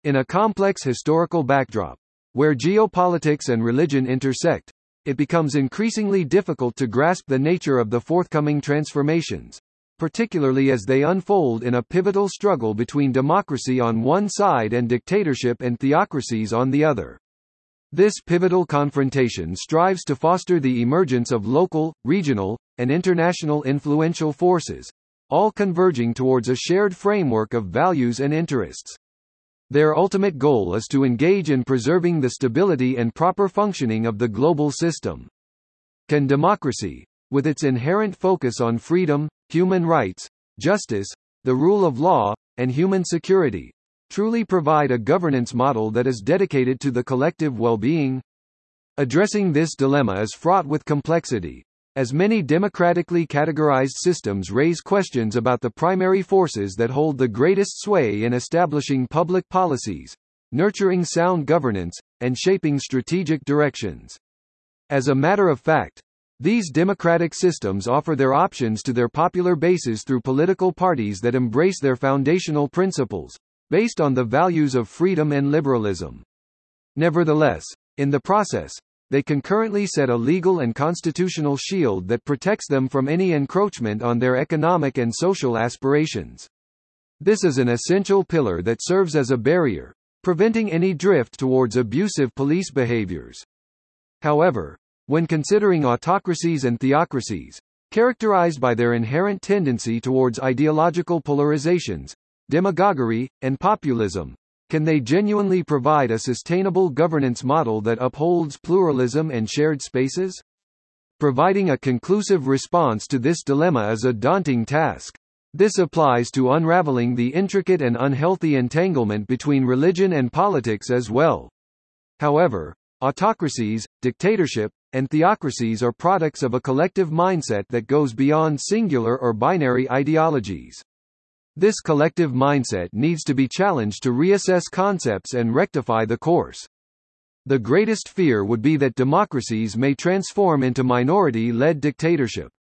In a complex historical backdrop, where geopolitics and religion intersect, it becomes increasingly difficult to grasp the nature of the forthcoming transformations, particularly as they unfold in a pivotal struggle between democracy on one side and dictatorship and theocracies on the other. This pivotal confrontation strives to foster the emergence of local, regional, and international influential forces, all converging towards a shared framework of values and interests. Their ultimate goal is to engage in preserving the stability and proper functioning of the global system. Can democracy, with its inherent focus on freedom, human rights, justice, the rule of law, and human security, truly provide a governance model that is dedicated to the collective well-being? Addressing this dilemma is fraught with complexity, as many democratically categorized systems raise questions about the primary forces that hold the greatest sway in establishing public policies, nurturing sound governance, and shaping strategic directions. As a matter of fact, these democratic systems offer their options to their popular bases through political parties that embrace their foundational principles, based on the values of freedom and liberalism. Nevertheless, in the process, they concurrently set a legal and constitutional shield that protects them from any encroachment on their economic and social aspirations. This is an essential pillar that serves as a barrier, preventing any drift towards abusive police behaviors. However, when considering autocracies and theocracies, characterized by their inherent tendency towards ideological polarizations, demagoguery, and populism, can they genuinely provide a sustainable governance model that upholds pluralism and shared spaces? Providing a conclusive response to this dilemma is a daunting task. This applies to unraveling the intricate and unhealthy entanglement between religion and politics as well. However, autocracies, dictatorship, and theocracies are products of a collective mindset that goes beyond singular or binary ideologies. This collective mindset needs to be challenged to reassess concepts and rectify the course. The greatest fear would be that democracies may transform into minority-led dictatorship.